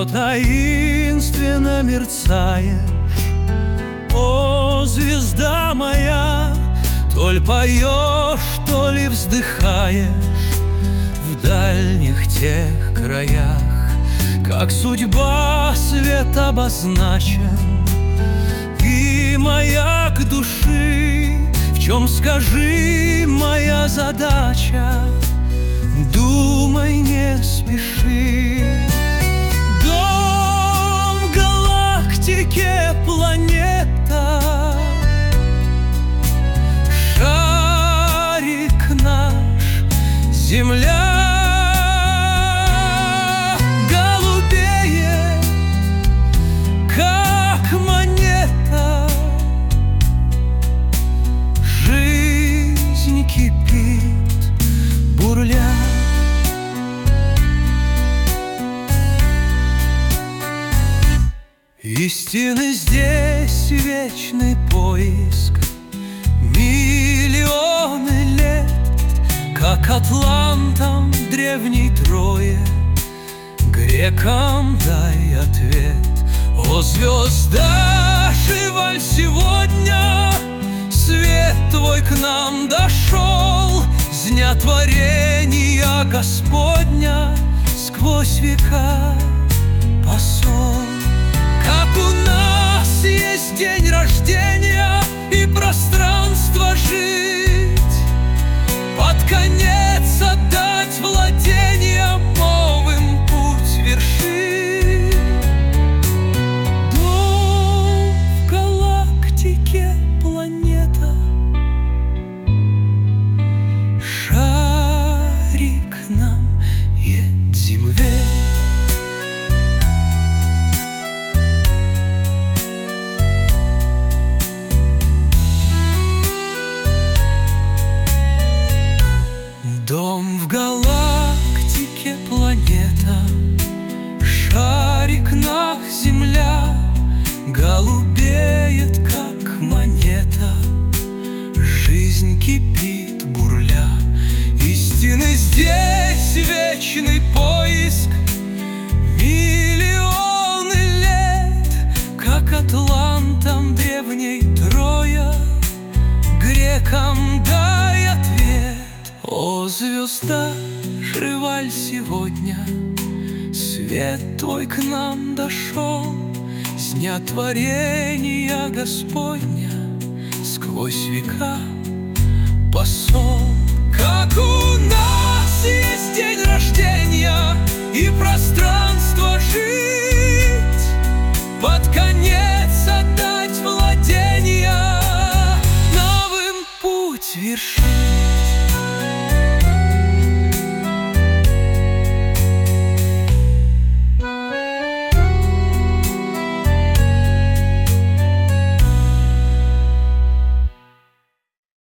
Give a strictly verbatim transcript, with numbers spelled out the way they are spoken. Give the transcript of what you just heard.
что таинственно мерцаешь, о, звезда моя, то ли поешь, то ли вздыхаешь в дальних тех краях. Как судьба свет обозначен и маяк души, в чем, скажи, моя задача? Думай, не спеши. Дом в галактике, планета, шарик наш, Земля. Голубее, как монета, жизнь кипит, бурля. Истины здесь вечный поиск, миллионы лет, как атлантам древней Трое, грекам дай ответ. О, звезда, Шиваль, сегодня свет твой к нам дошел с дня творения Господня, сквозь века посол. Как у нас есть день рождения и пространство жить, под конец отдать владение, новым путь вершить. Дом в галактике, планета, шарик нам ед Земле. Дом в галактике, планета, шарик нах, Земля. Голубеет, как монета, жизнь кипит, бурля. Истины здесь вечный поиск, миллионы лет, как атлантам древней Троя, грекам дай ответ. О, звезда, Шиваль, сегодня свет твой к нам дошел с дня творения Господня, сквозь века посол. Как у нас есть день рождения и пространство жить, под конец отдать владение, новым путь вершить.